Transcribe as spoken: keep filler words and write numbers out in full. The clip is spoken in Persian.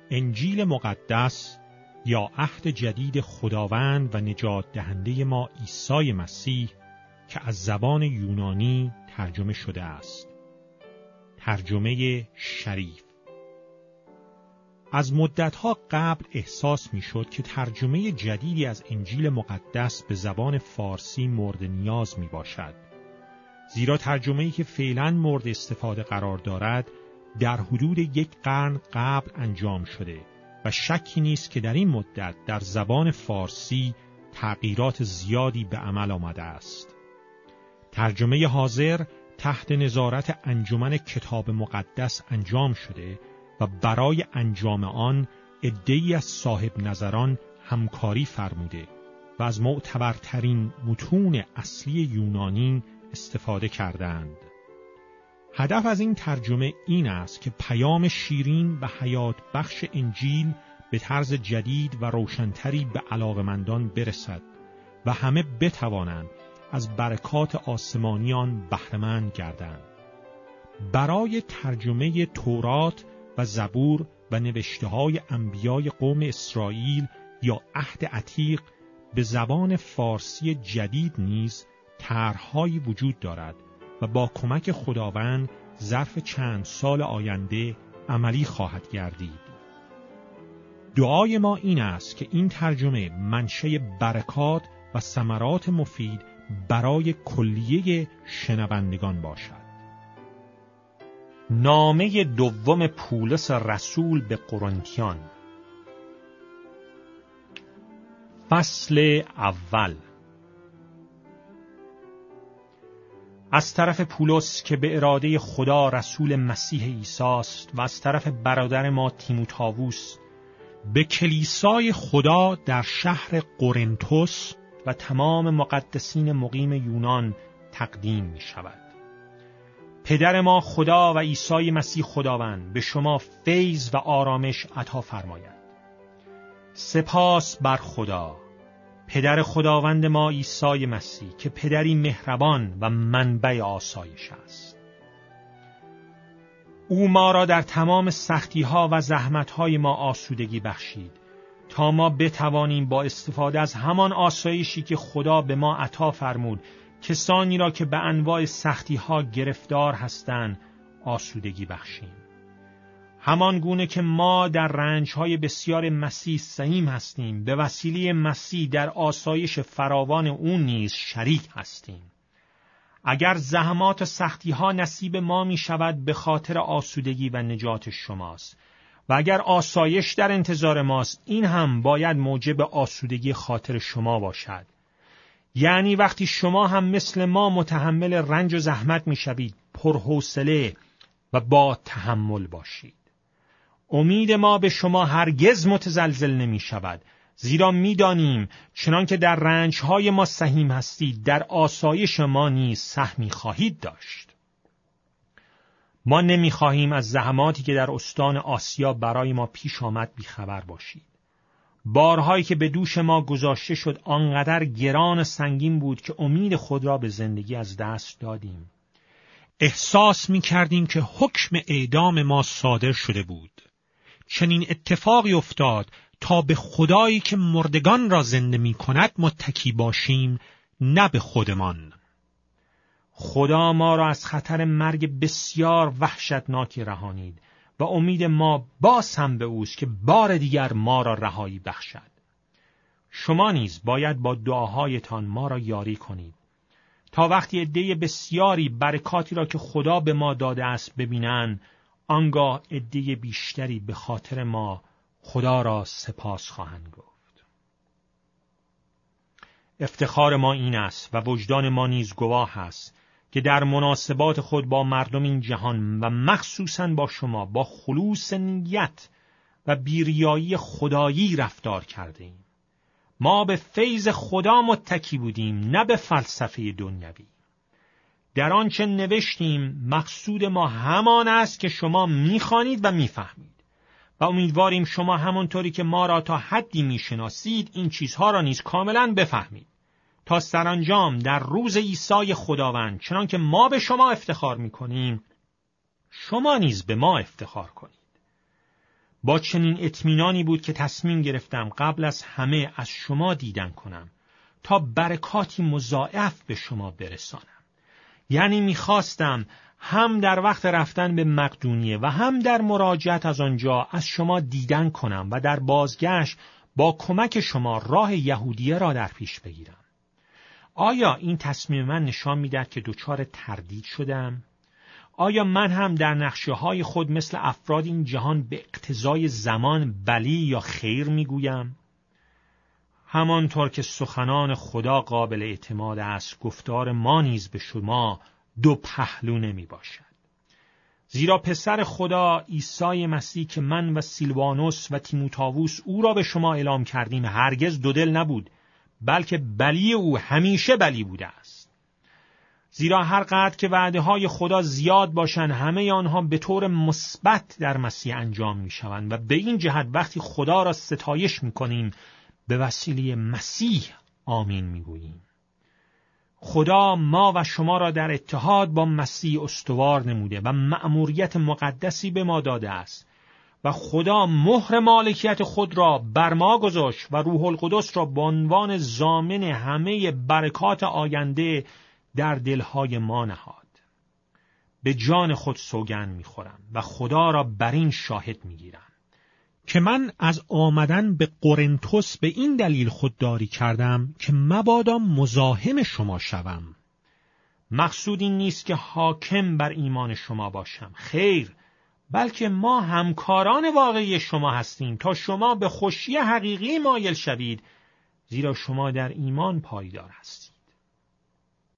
انجیل مقدس یا عهد جدید خداوند و نجات دهنده ما عیسی مسیح که از زبان یونانی ترجمه شده است. ترجمه شریف. از مدتها قبل احساس می شد که ترجمه جدیدی از انجیل مقدس به زبان فارسی مورد نیاز می باشد. زیرا ترجمه‌ای که فعلاً مورد استفاده قرار دارد در حدود یک قرن قبل انجام شده و شکی نیست که در این مدت در زبان فارسی تغییرات زیادی به عمل آمده است. ترجمه حاضر تحت نظارت انجمن کتاب مقدس انجام شده و برای انجام آن عده‌ای از صاحب نظران همکاری فرموده و از معتبرترین متون اصلی یونانی استفاده کردند. هدف از این ترجمه این است که پیام شیرین و حیات بخش انجیل به طرز جدید و روشنتری به علاقمندان برسد و همه بتوانند از برکات آسمانی آن بهره‌مند گردند. برای ترجمه تورات و زبور و نوشته‌های انبیای قوم اسرائیل یا عهد عتیق به زبان فارسی جدید نیز طرح‌هایی وجود دارد و با کمک خداوند ظرف چند سال آینده عملی خواهد گردید. دعای ما این است که این ترجمه منشأ برکات و ثمرات مفید برای کلیه شنوندگان باشد. نامه دوم پولس رسول به قرنتیان، فصل اول. از طرف پولس که به اراده خدا رسول مسیح عیسی است و از طرف برادر ما تیموتائوس به کلیسای خدا در شهر قرنتوس و تمام مقدسین مقیم یونان تقدیم می شود. پدر ما خدا و عیسی مسیح خداوند به شما فیض و آرامش عطا فرماید. سپاس بر خدا پدر خداوند ما عیسی مسیح که پدری مهربان و منبع آسایش است. او ما را در تمام سختی‌ها و زحمت‌های ما آسودگی بخشید تا ما بتوانیم با استفاده از همان آسایشی که خدا به ما عطا فرمود کسانی را که به انواع سختی‌ها گرفتار هستند آسودگی بخشیم. همان گونه که ما در رنج‌های بسیار مسیح سهیم هستیم، به وسیله مسیح در آسایش فراوان او نیز شریک هستیم. اگر زحمات و سختی‌ها نصیب ما می شود به خاطر آسودگی و نجات شماست و اگر آسایش در انتظار ماست این هم باید موجب آسودگی خاطر شما باشد. یعنی وقتی شما هم مثل ما متحمل رنج و زحمت می شوید پرحوصله و با تحمل باشید. امید ما به شما هرگز متزلزل نمی شود، زیرا می دانیم چنان که در رنجهای ما سهیم هستید در آسایش ما نیز سهمی خواهید داشت. ما نمی خواهیم از زحماتی که در استان آسیا برای ما پیش آمد بیخبر باشید. بارهایی که به دوش ما گذاشته شد آنقدر گران و سنگین بود که امید خود را به زندگی از دست دادیم. احساس می کردیم که حکم اعدام ما صادر شده بود. چنین اتفاقی افتاد تا به خدایی که مردگان را زنده می کند متکی باشیم، نه به خودمان. خدا ما را از خطر مرگ بسیار وحشتناکی رهانید و امید ما باز هم به اوست که بار دیگر ما را رهایی بخشد. شما نیز باید با دعاهایتان ما را یاری کنید تا وقتی عده بسیاری برکاتی را که خدا به ما داده است ببینند، آنگاه عده بیشتری به خاطر ما خدا را سپاس خواهند گفت. افتخار ما این است و وجدان ما نیز گواه است که در مناسبات خود با مردم این جهان و مخصوصاً با شما با خلوص نیت و بیریایی خدایی رفتار کرده ایم. ما به فیض خدا متکی بودیم، نه به فلسفه دنیوی. در آنچه نوشتیم مقصود ما همان است که شما می‌خوانید و می‌فهمید و امیدواریم شما همونطوری که ما را تا حدی می‌شناسید این چیزها را نیز کاملاً بفهمید تا سرانجام در روز عیسی خداوند چنان که ما به شما افتخار می‌کنیم شما نیز به ما افتخار کنید. با چنین اطمینانی بود که تصمیم گرفتم قبل از همه از شما دیدن کنم تا برکاتی مضاعف به شما برسانم. یعنی میخواستم هم در وقت رفتن به مقدونیه و هم در مراجعت از آنجا از شما دیدن کنم و در بازگشت با کمک شما راه یهودیه را در پیش بگیرم. آیا این تصمیم من نشان می‌دهد که دچار تردید شدم؟ آیا من هم در نقشه‌های خود مثل افراد این جهان به اقتضای زمان بلی یا خیر میگویم؟ همانطور که سخنان خدا قابل اعتماد است، گفتار ما نیز به شما دو پهلو نمی باشد. زیرا پسر خدا عیسی مسیح که من و سیلوانوس و تیموتائوس او را به شما اعلام کردیم هرگز دو دل نبود، بلکه بلی او همیشه بلی بوده است. زیرا هر قدر که وعده های خدا زیاد باشند، همه آنها به طور مثبت در مسیح انجام می شوند و به این جهت وقتی خدا را ستایش می کنیم به وسیله مسیح آمین می گوییم. خدا ما و شما را در اتحاد با مسیح استوار نموده و مأموریت مقدسی به ما داده است و خدا مهر مالکیت خود را بر ما گذاشت و روح القدس را به عنوان ضامن همه برکات آینده در دلهای ما نهاد. به جان خود سوگند می‌خورم و خدا را بر این شاهد می‌گیرم که من از آمدن به قرنتس به این دلیل خودداری کردم که مبادا مزاحم شما شوم. مقصود این نیست که حاکم بر ایمان شما باشم، خیر، بلکه ما همکاران واقعی شما هستیم تا شما به خوشی حقیقی مایل شوید، زیرا شما در ایمان پایدار هستید.